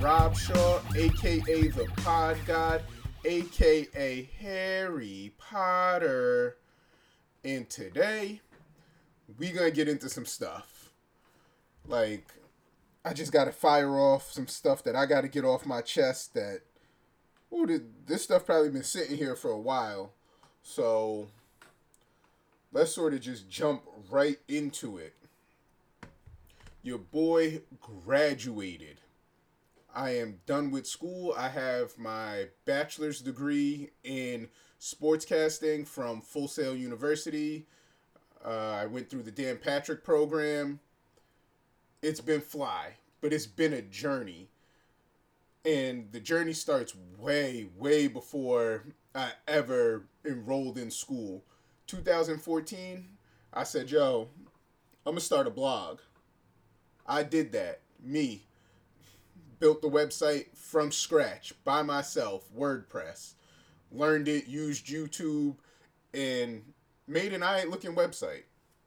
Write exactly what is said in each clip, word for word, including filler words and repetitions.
Rob Shaw, aka the Pod God, aka Harry Potter. And today, we gonna get into some stuff. Like, I just gotta fire off some stuff that I gotta get off my chest that, ooh, this stuff probably been sitting here for a while. So, let's sort of just jump right into it. Your boy graduated. I am done with school. I have my bachelor's degree in sportscasting from Full Sail University. Uh, I went through the Dan Patrick program. It's been fly, but it's been a journey. And the journey starts way, way before I ever enrolled in school. twenty fourteen, I said, yo, I'm going to start a blog. I did that. Me. Built the website from scratch by myself, WordPress. Learned it, used YouTube, and made an alright looking website.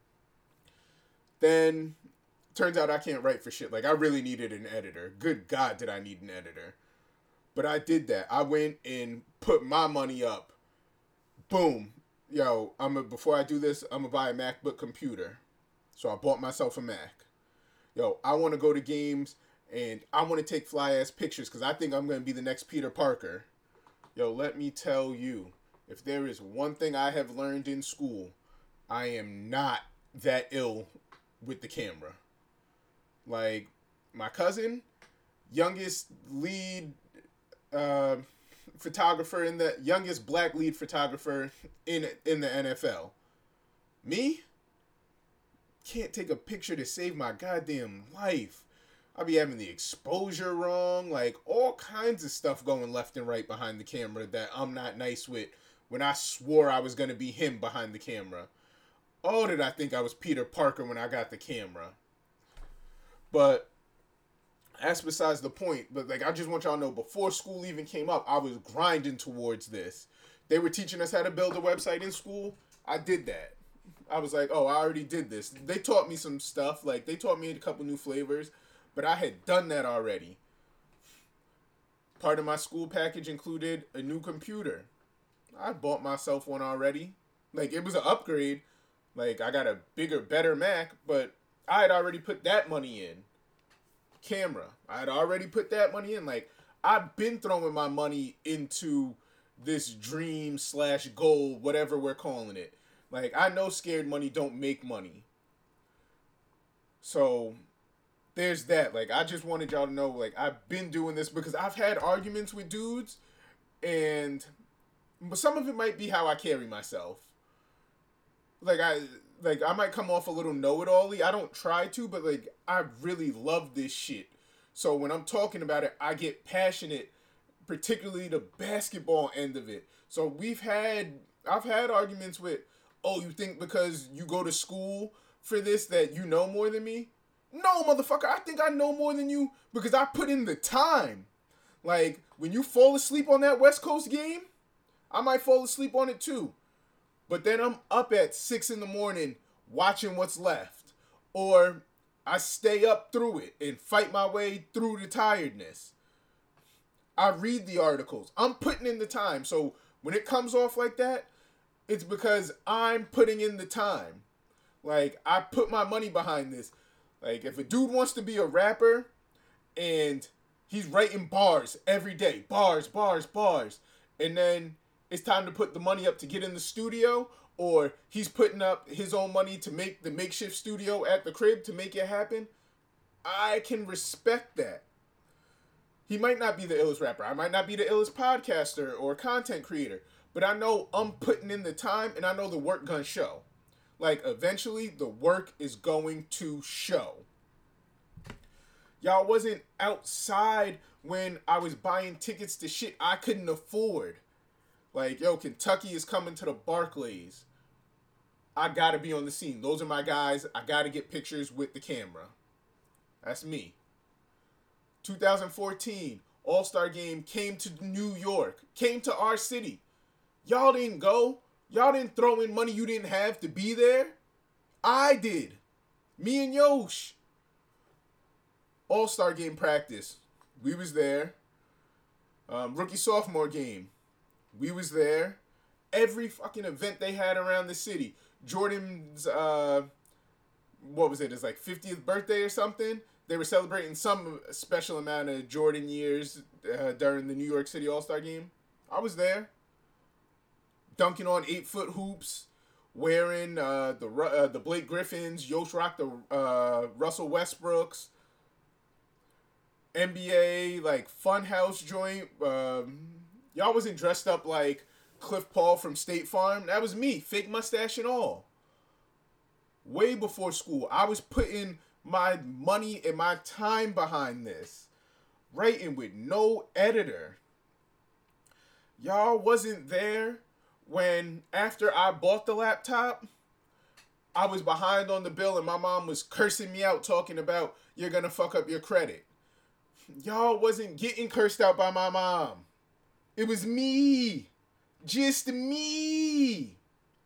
Then, turns out I can't write for shit. Like, I really needed an editor. Good God, did I need an editor. But I did that. I went and put my money up. Boom. Yo, I'm a, before I do this, I'm going to buy a MacBook computer. So I bought myself a Mac. Yo, I want to go to games, and I want to take fly-ass pictures because I think I'm going to be the next Peter Parker. Yo, let me tell you, if there is one thing I have learned in school, I am not that ill with the camera. Like, my cousin, youngest lead uh, photographer in the, youngest black lead photographer in in the N F L. Me? Can't take a picture to save my goddamn life. I'll be having the exposure wrong, like all kinds of stuff going left and right behind the camera that I'm not nice with when I swore I was going to be him behind the camera. Oh, did I think I was Peter Parker when I got the camera. But that's besides the point. But like, I just want y'all to know, before school even came up, I was grinding towards this. They were teaching us how to build a website in school. I did that. I was like, oh, I already did this. They taught me some stuff. Like, they taught me a couple new flavors. But I had done that already. Part of my school package included a new computer. I bought myself one already. Like, it was an upgrade. Like, I got a bigger, better Mac, but I had already put that money in. Camera. I had already put that money in. Like, I've been throwing my money into this dream slash goal, whatever we're calling it. Like, I know scared money don't make money. So, there's that. Like, I just wanted y'all to know, like, I've been doing this because I've had arguments with dudes, and but some of it might be how I carry myself. Like, I like I might come off a little know-it-all-y. I don't try to, but, like, I really love this shit. So when I'm talking about it, I get passionate, particularly the basketball end of it. So we've had, I've had arguments with, oh, you think because you go to school for this that you know more than me? No, motherfucker, I think I know more than you because I put in the time. Like, when you fall asleep on that West Coast game, I might fall asleep on it too. But then I'm up at six in the morning watching what's left. Or I stay up through it and fight my way through the tiredness. I read the articles. I'm putting in the time. So when it comes off like that, it's because I'm putting in the time. Like, I put my money behind this. Like, if a dude wants to be a rapper and he's writing bars every day, bars, bars, bars, and then it's time to put the money up to get in the studio, or he's putting up his own money to make the makeshift studio at the crib to make it happen, I can respect that. He might not be the illest rapper. I might not be the illest podcaster or content creator, but I know I'm putting in the time and I know the work gonna show. Like, eventually, the work is going to show. Y'all wasn't outside when I was buying tickets to shit I couldn't afford. Like, yo, Kentucky is coming to the Barclays. I gotta be on the scene. Those are my guys. I gotta get pictures with the camera. That's me. twenty fourteen, All-Star Game came to New York. Came to our city. Y'all didn't go. Y'all didn't throw in money you didn't have to be there. I did. Me and Yosh. All-Star Game practice. We was there. Um, rookie sophomore game. We was there. Every fucking event they had around the city. Jordan's uh, what was it? His like fiftieth birthday or something. They were celebrating some special amount of Jordan years uh, during the New York City All Star game. I was there, dunking on eight foot hoops, wearing uh, the uh, the Blake Griffins, Yosh Rock, the uh, Russell Westbrooks, N B A like Funhouse joint. Um, y'all wasn't dressed up like Cliff Paul from State Farm. That was me, fake mustache and all. Way before school, I was putting my money and my time behind this, writing with no editor. Y'all wasn't there when, after I bought the laptop, I was behind on the bill and my mom was cursing me out, talking about, you're gonna fuck up your credit. Y'all wasn't getting cursed out by my mom. It was me. Just me.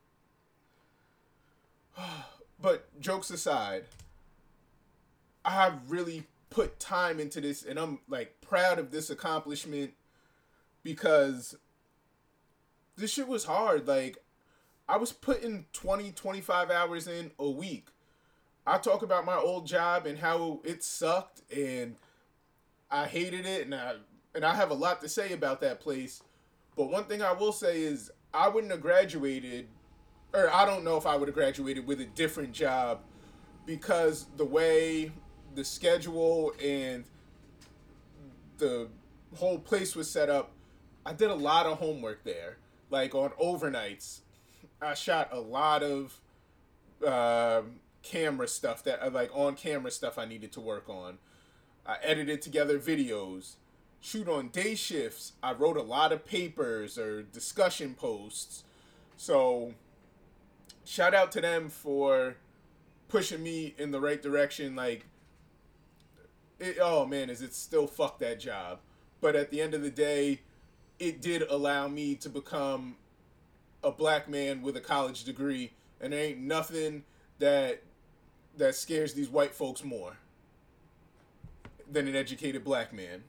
But jokes aside, I have really put time into this, and I'm like proud of this accomplishment because this shit was hard. Like, I was putting twenty, twenty-five hours in a week. I talk about my old job and how it sucked and I hated it, and I and I have a lot to say about that place. But one thing I will say is I wouldn't have graduated, or I don't know if I would have graduated with a different job, because the way the schedule and the whole place was set up, I did a lot of homework there. Like on overnights, I shot a lot of uh, camera stuff that, like on camera stuff I needed to work on. I edited together videos. Shoot on day shifts, I wrote a lot of papers or discussion posts. So shout out to them for pushing me in the right direction. Like, it, oh man, is it still fuck that job. But at the end of the day, it did allow me to become a black man with a college degree. And there ain't nothing that that scares these white folks more than an educated black man.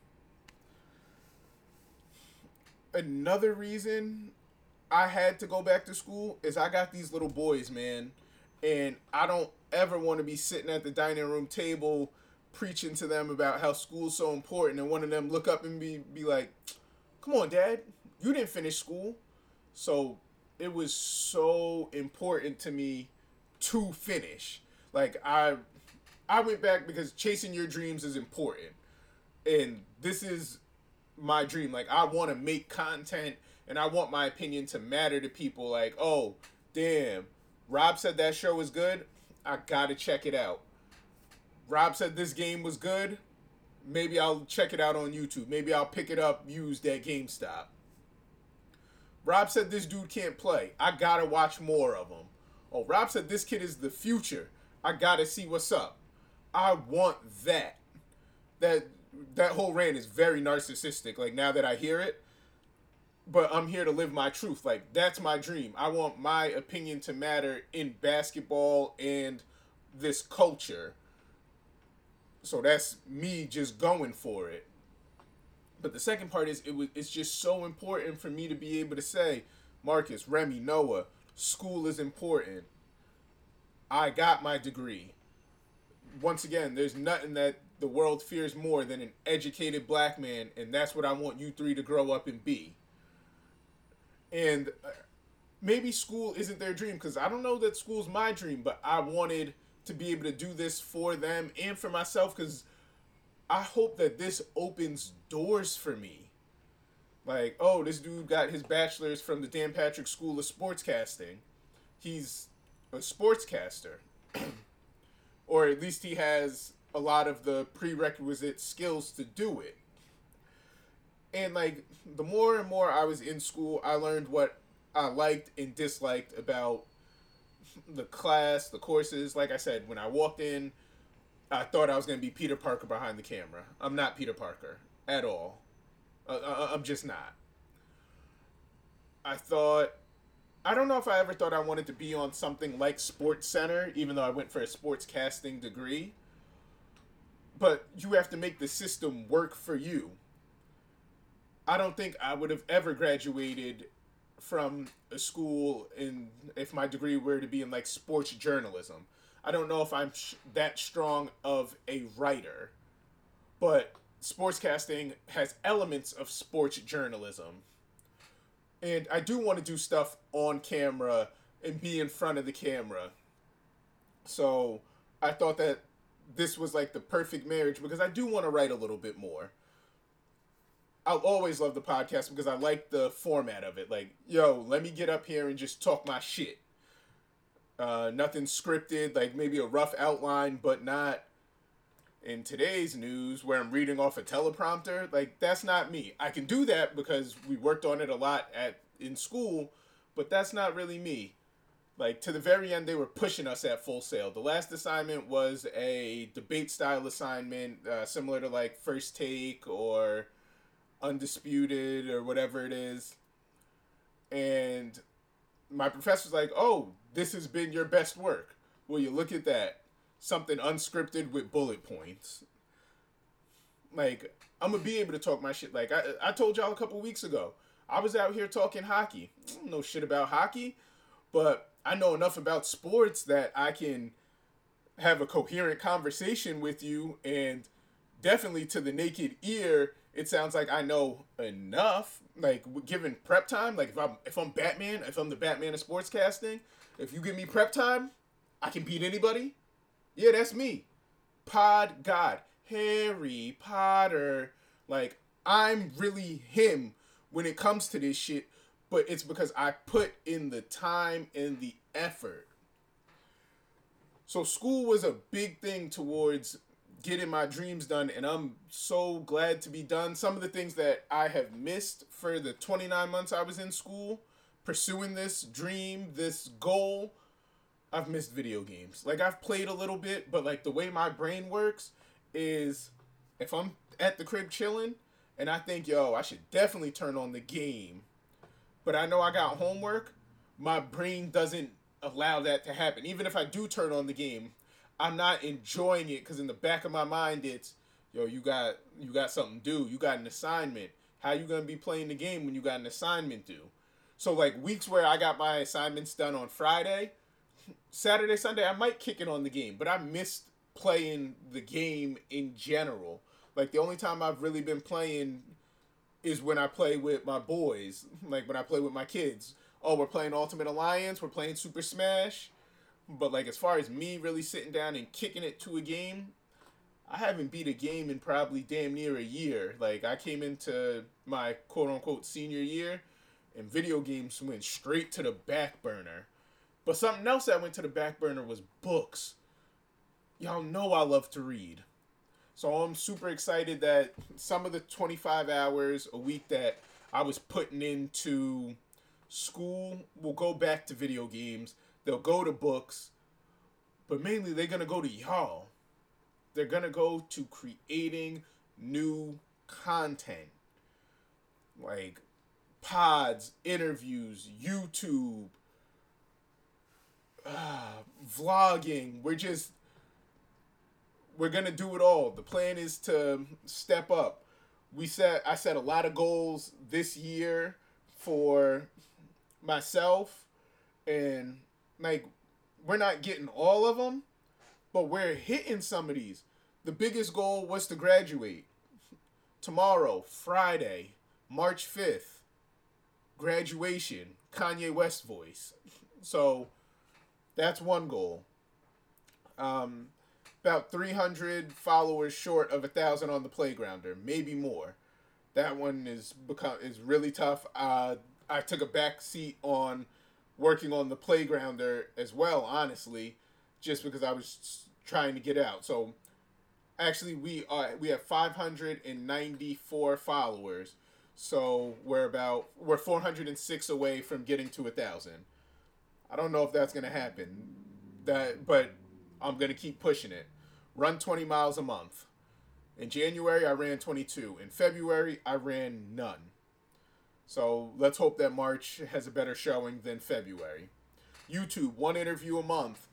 Another reason I had to go back to school is I got these little boys, man. And I don't ever want to be sitting at the dining room table preaching to them about how school's so important, and one of them look up and be, be like, come on, Dad, you didn't finish school. So it was so important to me to finish. Like, I I went back because chasing your dreams is important. And this is my dream. Like, I want to make content and I want my opinion to matter to people. Like, oh, damn, Rob said that show was good. I gotta check it out. Rob said this game was good. Maybe I'll check it out on YouTube. Maybe I'll pick it up used at GameStop. Rob said this dude can't play. I gotta watch more of him. Oh, Rob said this kid is the future. I gotta see what's up. I want that. That that whole rant is very narcissistic. Like, now that I hear it, but I'm here to live my truth. Like, that's my dream. I want my opinion to matter in basketball and this culture. So that's me just going for it. But the second part is it was it's just so important for me to be able to say, Marcus, Remy, Noah, school is important. I got my degree. Once again, there's nothing that the world fears more than an educated black man, and that's what I want you three to grow up and be. And maybe school isn't their dream, because I don't know that school's my dream, but I wanted to be able to do this for them and for myself, because I hope that this opens doors for me. Like, oh, this dude got his bachelor's from the Dan Patrick School of Sportscasting. He's a sportscaster. Or at least he has a lot of the prerequisite skills to do it. And, like, the more and more I was in school, I learned what I liked and disliked about the class, the courses. Like I said, when I walked in, I thought I was going to be Peter Parker behind the camera. I'm not Peter Parker at all. Uh, I'm just not. I thought, I don't know if I ever thought I wanted to be on something like Sports Center, even though I went for a sports casting degree. but you have to make the system work for you. I don't think I would have ever graduated from a school in if my degree were to be in like sports journalism. I don't know if I'm sh- that strong of a writer, but sportscasting has elements of sports journalism. And I do want to do stuff on camera and be in front of the camera. So I thought that this was like the perfect marriage because I do want to write a little bit more. I'll always love the podcast because I like the format of it. Like, yo, let me get up here and just talk my shit. Uh, nothing scripted, like maybe a rough outline, but not in today's news where I'm reading off a teleprompter. Like, that's not me. I can do that because we worked on it a lot at in school, but that's not really me. Like, to the very end, they were pushing us at Full Sail. The last assignment was a debate style assignment, uh, similar to like First Take or Undisputed or whatever it is. And my professor's like, oh, this has been your best work. Will you look at that? Something unscripted with bullet points. Like, I'm going to be able to talk my shit. Like, I, I told y'all a couple weeks ago, I was out here talking hockey. I don't know shit about hockey, but I know enough about sports that I can have a coherent conversation with you, and definitely to the naked ear, it sounds like I know enough. Like, given prep time, like if I'm if I'm Batman, if I'm the Batman of sportscasting, if you give me prep time, I can beat anybody. Yeah, that's me. Pod God, Harry Potter. Like, I'm really him when it comes to this shit, but it's because I put in the time and the effort. So school was a big thing towards getting my dreams done, and I'm so glad to be done. Some of the things that I have missed for the twenty-nine months I was in school, pursuing this dream, this goal, I've missed video games. Like, I've played a little bit, but like the way my brain works is if I'm at the crib chilling and I think, yo, I should definitely turn on the game, but I know I got homework, my brain doesn't allow that to happen. Even if I do turn on the game, I'm not enjoying it because in the back of my mind it's, yo, you got you got something due. You got an assignment. How you gonna be playing the game when you got an assignment due? So like weeks where I got my assignments done on Friday, Saturday, Sunday, I might kick it on the game, but I missed playing the game in general. Like the only time I've really been playing is when I play with my boys, like when I play with my kids. Oh, we're playing Ultimate Alliance, we're playing Super Smash. But like as far as me really sitting down and kicking it to a game, I haven't beat a game in probably damn near a year. Like I came into my quote unquote senior year and video games went straight to the back burner. But something else that went to the back burner was books. Y'all know I love to read. So I'm super excited that some of the twenty-five hours a week that I was putting into school will go back to video games. They'll go to books, but mainly they're going to go to y'all. They're going to go to creating new content. Like pods, interviews, YouTube, uh, vlogging. We're just, we're going to do it all. The plan is to step up. We set, I set a lot of goals this year for myself, and like, we're not getting all of them, but we're hitting some of these. The biggest goal was to graduate. Tomorrow, Friday, March fifth, graduation, Kanye West voice. So, that's one goal. Um, about three hundred followers short of one thousand on the Playgrounder, maybe more. That one is become is really tough. Uh, I took a back seat on working on the Playgrounder as well, honestly, just because I was trying to get out. So actually we are we have five hundred ninety-four followers. So we're about we're four hundred six away from getting to a thousand. I don't know if that's gonna happen. That but I'm gonna keep pushing it. Run twenty miles a month. In January I ran twenty-two. In February I ran none. So let's hope that March has a better showing than February. YouTube, one interview a month.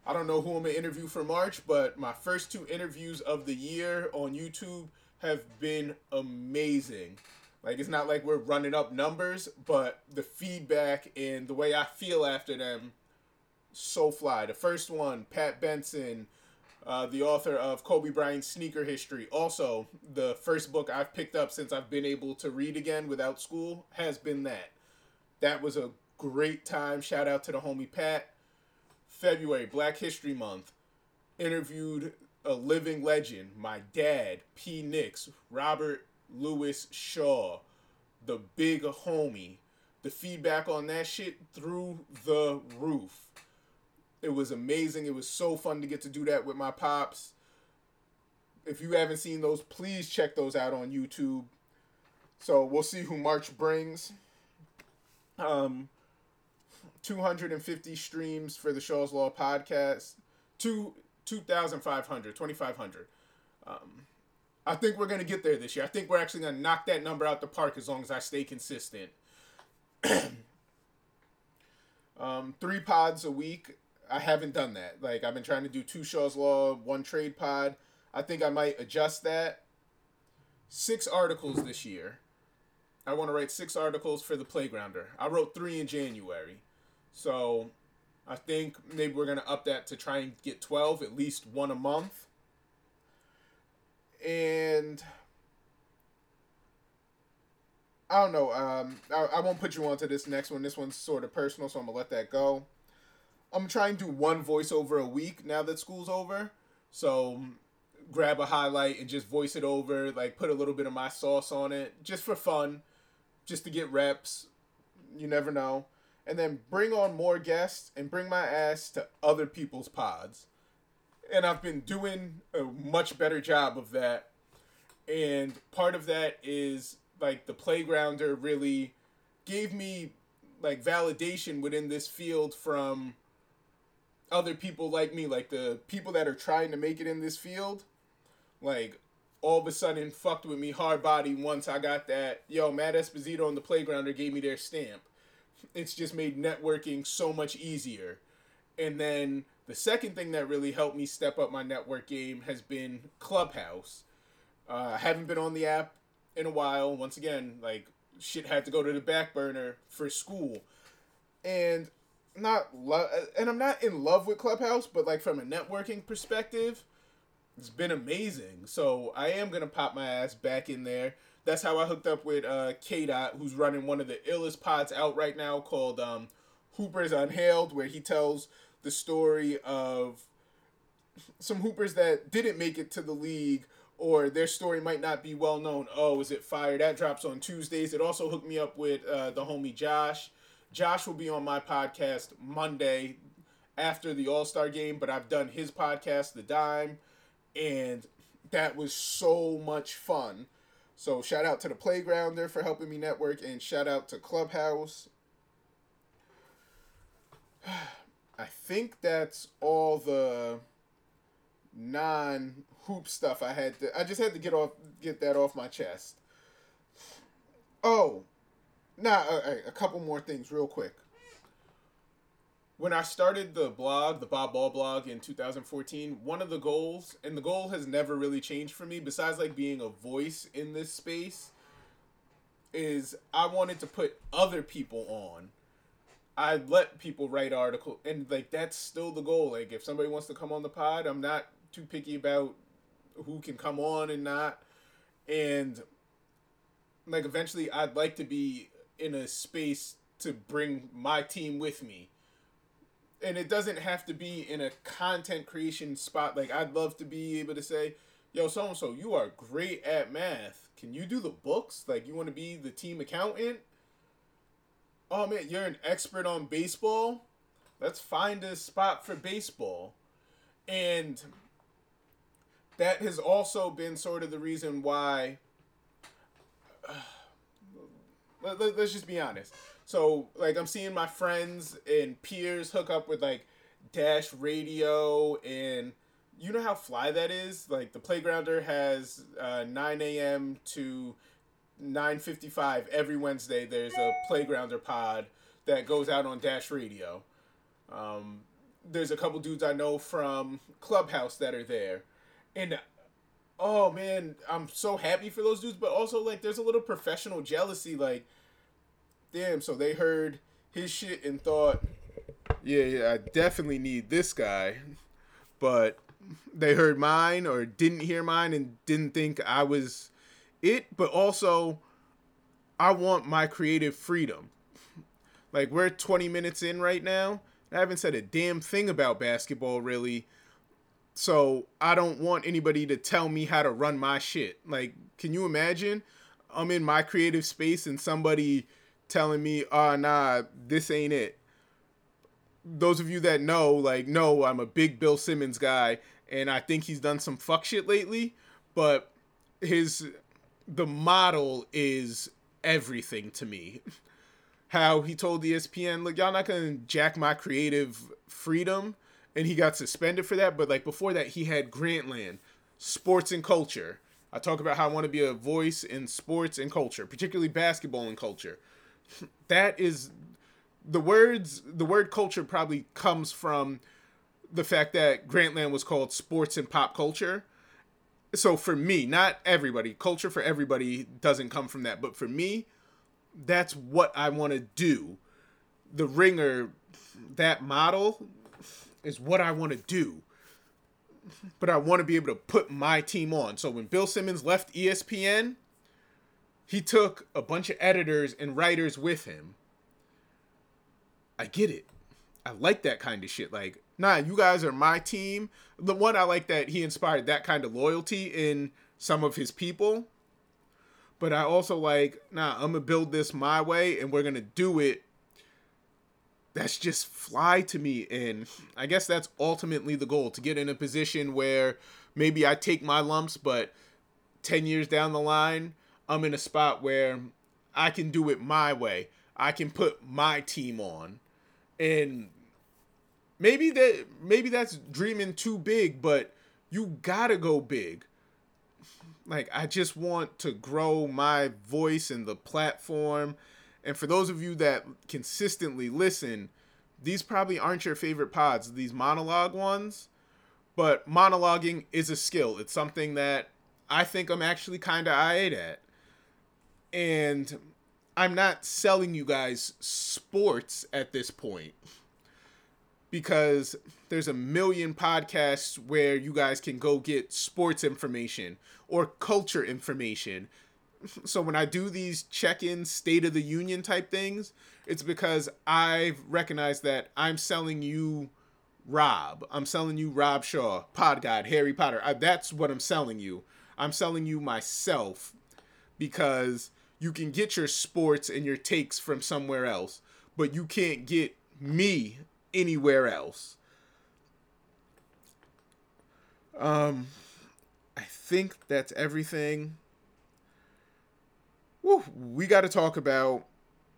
I don't know who I'm gonna interview for March, but my first two interviews of the year on YouTube have been amazing. Like, it's not like we're running up numbers, but the feedback and the way I feel after them, so fly. The first one, Pat Benson, uh, the author of Kobe Bryant's Sneaker History. Also, the first book I've picked up since I've been able to read again without school has been that. That was a great time. Shout out to the homie Pat. February, Black History Month. Interviewed a living legend, my dad, P. Nix, Robert Louis Shaw, the big homie. The feedback on that shit through the roof. It was amazing. It was so fun to get to do that with my pops. If you haven't seen those, please check those out on YouTube. So we'll see who March brings. Um, two hundred fifty streams for the Shaw's Law podcast. Two, two thousand five hundred, twenty-five hundred. Um, I think we're going to get there this year. I think we're actually going to knock that number out the park as long as I stay consistent. um, three pods a week. I haven't done that. Like, I've been trying to do two Shaw's Law, one trade pod. I think I might adjust that. Six articles this year. I want to write six articles for the Playgrounder. I wrote three in January. So I think maybe we're going to up that to try and get twelve, at least one a month. And I don't know. Um, I, I won't put you on to this next one. This one's sort of personal, so I'm going to let that go. I'm trying to do one voiceover a week now that school's over. So grab a highlight and just voice it over. Like, put a little bit of my sauce on it. Just for fun. Just to get reps. You never know. And then bring on more guests and bring my ass to other people's pods. And I've been doing a much better job of that. And part of that is, like, the Playgrounder really gave me, like, validation within this field from other people like me. Like, the people that are trying to make it in this field, like, all of a sudden fucked with me hard body once I got that, yo, Matt Esposito and the Playgrounder gave me their stamp. It's just made networking so much easier. And then the second thing that really helped me step up my network game has been Clubhouse. Uh, I haven't been on the app in a while. Once again, like, shit had to go to the back burner for school. And not lo- and I'm not in love with Clubhouse, but, like, from a networking perspective, it's been amazing. So I am going to pop my ass back in there. That's how I hooked up with uh, K-Dot, who's running one of the illest pods out right now called um, Hoopers Unhailed, where he tells the story of some Hoopers that didn't make it to the league, or their story might not be well known. Oh, is it fire? That drops on Tuesdays. It also hooked me up with uh, the homie Josh. Josh will be on my podcast Monday after the All-Star game, but I've done his podcast, The Dime, and that was so much fun. So shout out to the Playgrounder for helping me network, and shout out to Clubhouse. I think that's all the non-hoop stuff I had to, I just had to get off get that off my chest. Oh, nah, a, a couple more things real quick. When I started the blog, the Bob Ball blog in two thousand fourteen, one of the goals, and the goal has never really changed for me, besides like being a voice in this space, is I wanted to put other people on. I let people write articles, and like that's still the goal. Like, if somebody wants to come on the pod, I'm not too picky about who can come on and not. And like, eventually I'd like to be in a space to bring my team with me. And it doesn't have to be in a content creation spot. Like, I'd love to be able to say, yo, so-and-so, you are great at math. Can you do the books? Like, you want to be the team accountant? Oh, man, you're an expert on baseball? Let's find a spot for baseball. And that has also been sort of the reason why... Uh, let, let, let's just be honest. So, like, I'm seeing my friends and peers hook up with, like, Dash Radio, and you know how fly that is? Like, the Playgrounder has uh, nine a.m. to nine fifty-five every Wednesday. There's a Playgrounder pod that goes out on Dash Radio. Um, there's a couple dudes I know from Clubhouse that are there, and oh man, I'm so happy for those dudes. But also like, there's a little professional jealousy. Like, damn, so they heard his shit and thought, yeah, yeah, I definitely need this guy, but they heard mine or didn't hear mine and didn't think I was it. But also, I want my creative freedom. Like, we're twenty minutes in right now. I haven't said a damn thing about basketball, really. So, I don't want anybody to tell me how to run my shit. Like, can you imagine? I'm in my creative space and somebody telling me, oh, nah, this ain't it. Those of you that know, like, know I'm a big Bill Simmons guy, and I think he's done some fuck shit lately, but his, the model is everything to me. How he told E S P N, look, y'all not gonna jack my creative freedom, and he got suspended for that. But like, before that, he had Grantland, sports and culture. I talk about how I want to be a voice in sports and culture, particularly basketball and culture. That is the words. The word culture probably comes from the fact that Grantland was called sports and pop culture. So for me, not everybody, culture for everybody doesn't come from that, but for me, that's what I want to do. The Ringer, that model is what I want to do. But I want to be able to put my team on. So when Bill Simmons left E S P N, he took a bunch of editors and writers with him. I get it. I like that kind of shit. Like, nah, you guys are my team. The one I like that he inspired that kind of loyalty in some of his people. But I also like, nah, I'm going to build this my way and we're going to do it. That's just fly to me. And I guess that's ultimately the goal, to get in a position where maybe I take my lumps, but ten years down the line, I'm in a spot where I can do it my way. I can put my team on. And maybe that maybe that's dreaming too big, but you gotta go big. Like, I just want to grow my voice and the platform. And for those of you that consistently listen, these probably aren't your favorite pods, these monologue ones. But monologuing is a skill. It's something that I think I'm actually kind of aight at. And I'm not selling you guys sports at this point, because there's a million podcasts where you guys can go get sports information or culture information. So when I do these check-in State of the Union type things, it's because I've recognized that I'm selling you Rob. I'm selling you Rob Shaw, Pod God, Harry Potter. I, that's what I'm selling you. I'm selling you myself, because you can get your sports and your takes from somewhere else, but you can't get me anywhere else. Um, I think that's everything. Woo, we got to talk about,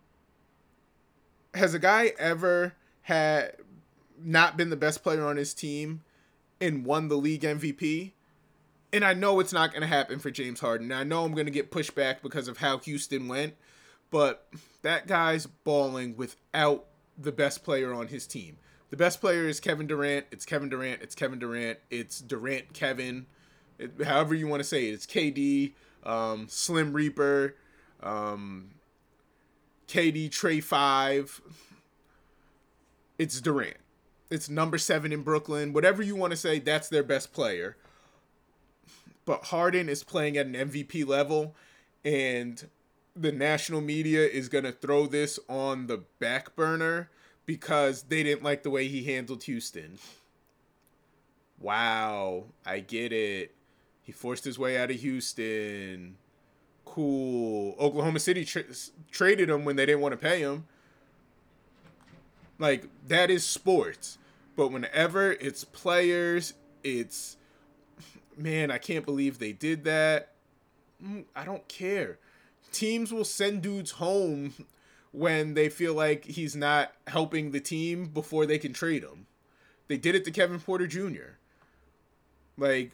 has a guy ever had not been the best player on his team and won the league M V P? And I know it's not going to happen for James Harden. I know I'm going to get pushed back because of how Houston went, but that guy's balling without the best player on his team. The best player is Kevin Durant. It's Kevin Durant. It's Kevin Durant. It's Durant Kevin. It, however you want to say it. It's K D, um, Slim Reaper, um, K D Trey five. It's Durant. It's number seven in Brooklyn. Whatever you want to say, that's their best player. But Harden is playing at an M V P level, and the national media is going to throw this on the back burner because they didn't like the way he handled Houston. Wow, I get it. He forced his way out of Houston. Cool. Oklahoma City tra- traded him when they didn't want to pay him. Like, that is sports. But whenever it's players, it's, man, I can't believe they did that. I don't care. Teams will send dudes home when they feel like he's not helping the team before they can trade him. They did it to Kevin Porter Junior Like,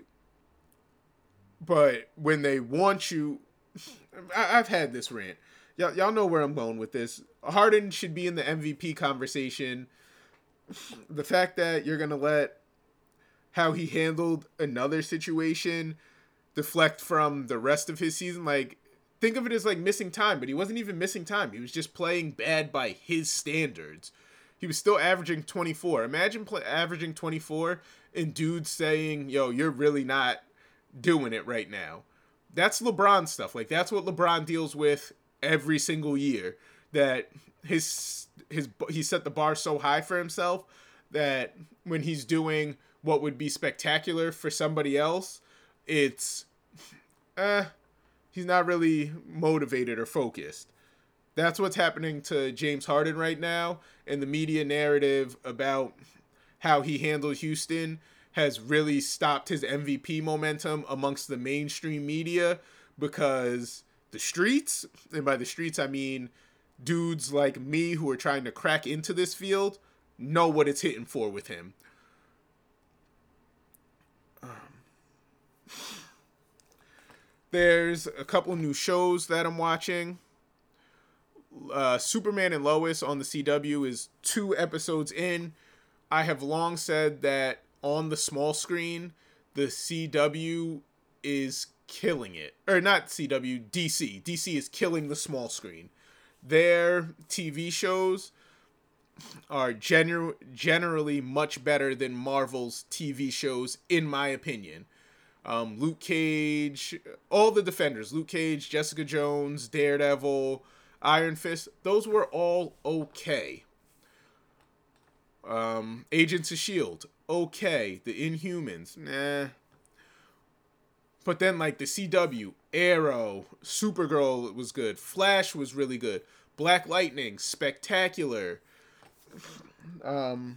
but when they want you, I, I've had this rant. Y'all, y'all know where I'm going with this. Harden should be in the M V P conversation the fact that you're gonna let how he handled another situation deflect from the rest of his season, like, think of it as like missing time, but he wasn't even missing time. He was just playing bad by his standards. He was still averaging twenty-four. Imagine play, averaging twenty-four and dudes saying, yo, you're really not doing it right now. That's LeBron stuff. Like, that's what LeBron deals with every single year. That his his he set the bar so high for himself that when he's doing what would be spectacular for somebody else, it's eh, he's not really motivated or focused. That's what's happening to James Harden right now, and the media narrative about how he handled Houston has really stopped his M V P momentum amongst the mainstream media, because the streets, and by the streets I mean dudes like me who are trying to crack into this field, know what it's hitting for with him. Um, there's a couple new shows that I'm watching. Uh, Superman and Lois on the C W is two episodes in. I have long said that on the small screen, the C W is killing it. Or not C W, D C. D C is killing the small screen. Their T V shows are gener- generally much better than Marvel's T V shows, in my opinion. Um, Luke Cage, all the Defenders, Luke Cage, Jessica Jones, Daredevil, Iron Fist, those were all okay. Um, Agents of S H I E L D, okay. The Inhumans, nah. But then, like, the C W, Arrow, Supergirl was good. Flash was really good. Black Lightning, spectacular. Um,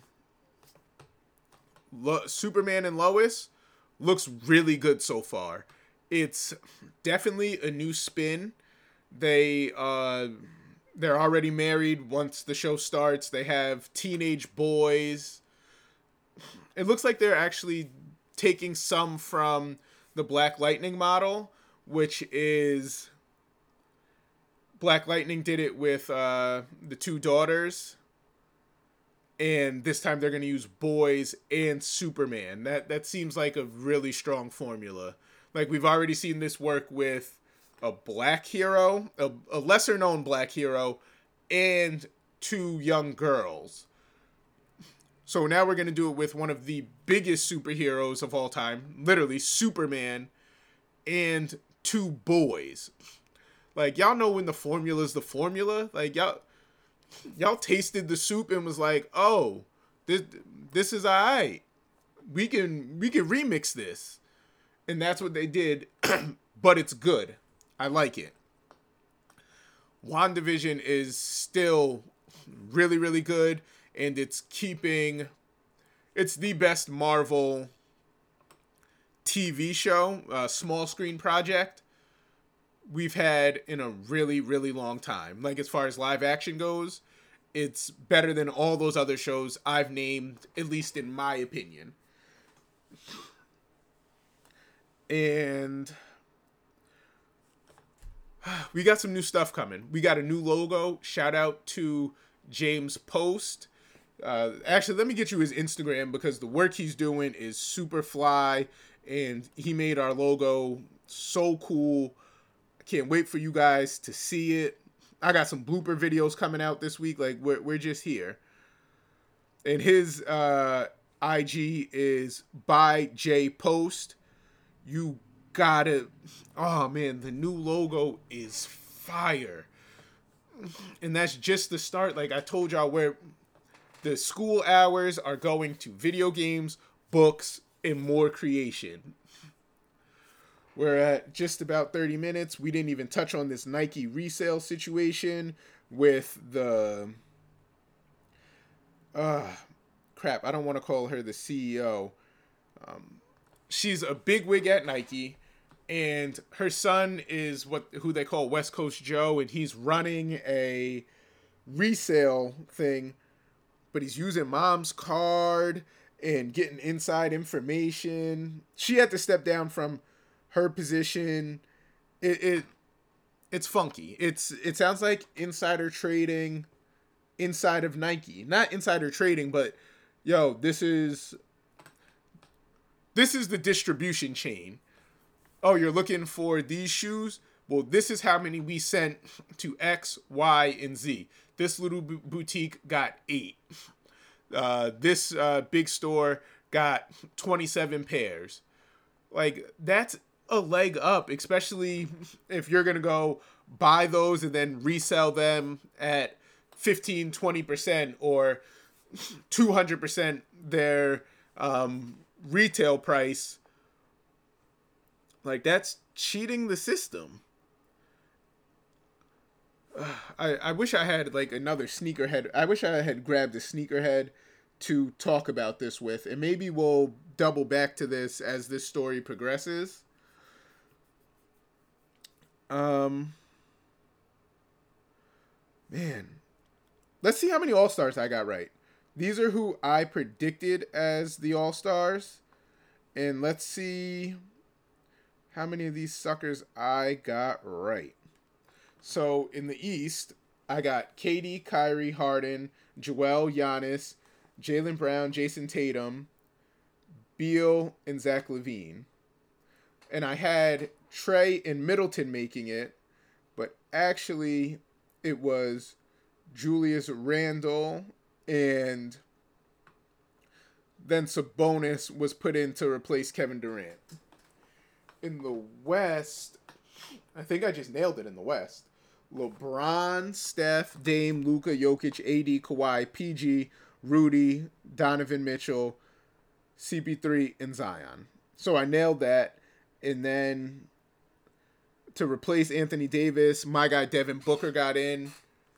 Lo- Superman and Lois looks really good so far. It's definitely a new spin. They, uh, they're already married once the show starts. They have teenage boys. It looks like they're actually taking some from the Black Lightning model, which is Black Lightning did it with uh, the two daughters, and this time they're going to use boys and Superman. That that seems like a really strong formula. Like, we've already seen this work with a black hero, a, a lesser known black hero, and two young girls. So now we're going to do it with one of the biggest superheroes of all time, literally Superman, and two boys. Like, y'all know when the formula's the formula? Like, y'all y'all tasted the soup and was like, oh, this this is alright. We can we can remix this. And that's what they did, but it's good. I like it. WandaVision is still really, really good, and it's keeping... It's the best Marvel T V show, uh, small screen project, we've had in a really, really long time. Like, as far as live action goes, it's better than all those other shows I've named, at least in my opinion. And we got some new stuff coming. We got a new logo. Shout out to James Post. Uh, actually, let me get you his Instagram, because the work he's doing is super fly, and he made our logo so cool. I can't wait for you guys to see it. I got some blooper videos coming out this week. Like, we're, we're just here. And his uh, I G is by J Post. You gotta... Oh, man, the new logo is fire. And that's just the start. Like I told y'all, where the school hours are going to video games, books, and more creation. We're at just about thirty minutes. We didn't even touch on this Nike resale situation with the... Uh, crap, I don't want to call her the C E O. Um, she's a bigwig at Nike, and her son is what who they call West Coast Joe, and he's running a resale thing, but he's using mom's card and getting inside information. She had to step down from her position. It, it it's funky. It's it sounds like insider trading inside of Nike. Not insider trading, but yo, this is this is the distribution chain. Oh, you're looking for these shoes? Well, this is how many we sent to X, Y, and Z. This little b- boutique got eight. Uh, this uh, big store got twenty-seven pairs. Like, that's a leg up, especially if you're going to go buy those and then resell them at fifteen, twenty percent or two hundred percent their um, retail price. Like, that's cheating the system. I, I wish I had like another sneakerhead. I wish I had grabbed a sneakerhead to talk about this with, and maybe we'll double back to this as this story progresses. Um, man, let's see how many All-Stars I got right. These are who I predicted as the All-Stars, and let's see how many of these suckers I got right. So, in the East, I got K D, Kyrie, Harden, Joel, Giannis, Jaylen Brown, Jason Tatum, Beal, and Zach LaVine. And I had Trey and Middleton making it, but actually it was Julius Randle, and then Sabonis was put in to replace Kevin Durant. In the West, I think I just nailed it in the West. LeBron, Steph, Dame, Luka, Jokic, A D, Kawhi, P G, Rudy, Donovan Mitchell, C P three, and Zion. So I nailed that. And then to replace Anthony Davis, my guy Devin Booker got in.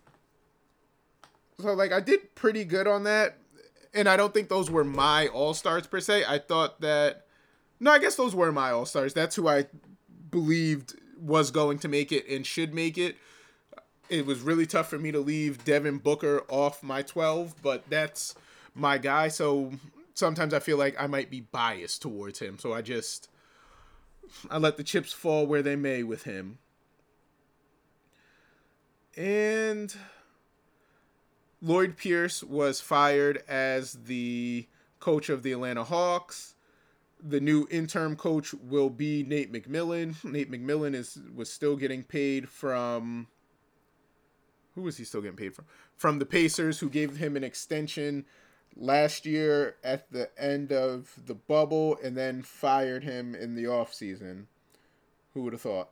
So, like, I did pretty good on that. And I don't think those were my All-Stars per se. I thought that... No, I guess those were my All-Stars. That's who I believed was going to make it and should make it. It was really tough for me to leave Devin Booker off my twelve, but that's my guy. So sometimes I feel like I might be biased towards him. So I just, I let the chips fall where they may with him. And Lloyd Pierce was fired as the coach of the Atlanta Hawks. The new interim coach will be Nate McMillan. Nate McMillan is was still getting paid from... Who was he still getting paid from? From the Pacers, who gave him an extension last year at the end of the bubble and then fired him in the offseason. Who would have thought?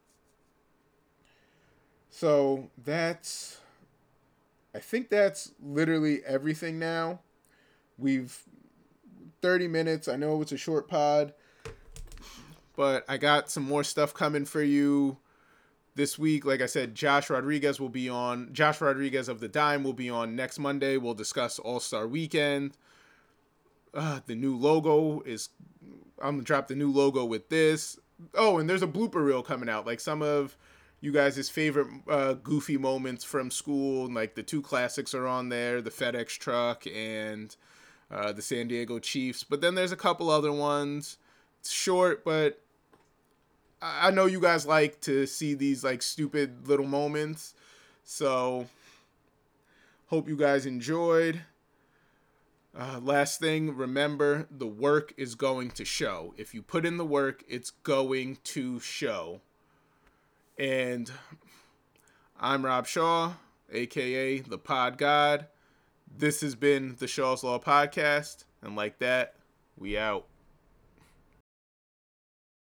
So that's... I think that's literally everything now. We've... thirty minutes. I know it's a short pod, but I got some more stuff coming for you this week. Like I said, Josh Rodriguez will be on. Josh Rodriguez of the Dime will be on next Monday. We'll discuss All-Star Weekend. Uh, the new logo is... I'm going to drop the new logo with this. Oh, and there's a blooper reel coming out. Like some of you guys' favorite uh, goofy moments from school. Like the two classics are on there. The FedEx truck and uh, the San Diego Chiefs. But then there's a couple other ones. It's short, but I know you guys like to see these like stupid little moments. So hope you guys enjoyed. Uh, last thing, remember, the work is going to show. If you put in the work, it's going to show. And I'm Rob Shaw, a k a. The Pod God. This has been the Shaw's Law Podcast. And like that, we out.